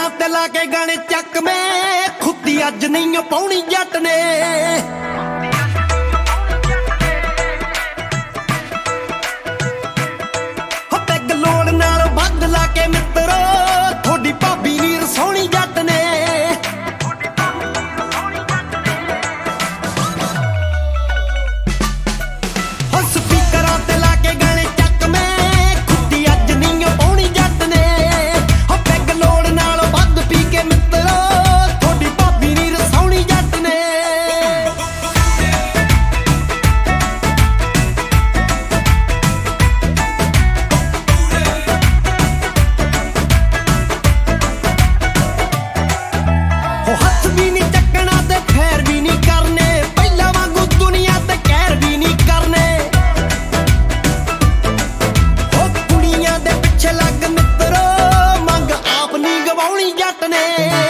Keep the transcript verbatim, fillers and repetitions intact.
ਸਪੀਕਰਾਂ ਤੇ ਲਾ ਕੇ ਗਾਣੇ ਚੱਕਵੇਂ ਖੁੱਦੀ ਅੱਜ ਨਹੀਂ ਪਾਉਣੀ ਜੱਟ ਨੇ ਹੋ ਪੈਗ ਲੋੜ ਨਾਲ ਵੱਧ ਲਾ ਕੇ ਮਿੱਤਰੋ ਥੋੜੀ ਭਾਬੀ ਨੀ ਰਸੋਣੀ ਜੱਟ ਨੇ ਹੋ ਸਪੀਕਰਾਂ ਤੇ ਲਾ ਕੇ ਗਾਣੇ ਚੱਕਵੇਂ ਖੁੱਦੀ ਅੱਜ ਨਹੀਂ ਪਾਉਣੀ ਜੱਟ ਨੇ ਹੋ ਪੈਗ ਲੋੜ ਨਾਲ ਵੱਧ ਪੀ ਕੇ ਮਿੱਤਰੋ ਥੋੜੀ ਭਾਬੀ ਨੀ ਰਸੋਣੀ ਜੱਟ ਨੇ ਹੋ ਹੱਥ ਵੀ ਨੀ ਚੱਕਣਾ ਤੇ ਖੈਰ ਵੀ ਨੀ ਕਰਨੇ ਪਹਿਲਾਂ ਵਾਂਗੂ ਦੁਨੀਆ ਤੇ ਕਹਿਰ ਵੀ ਨੀ ਕਰਨੇ ਹੋ ਕੁੜੀਆਂ ਦੇ ਪਿੱਛੇ ਲੱਗ ਮਿੱਤਰੋ ਮੰਗ ਆਪ ਨੀ ਗਵਾਉਣੀ ਜੱਟ ਨੇ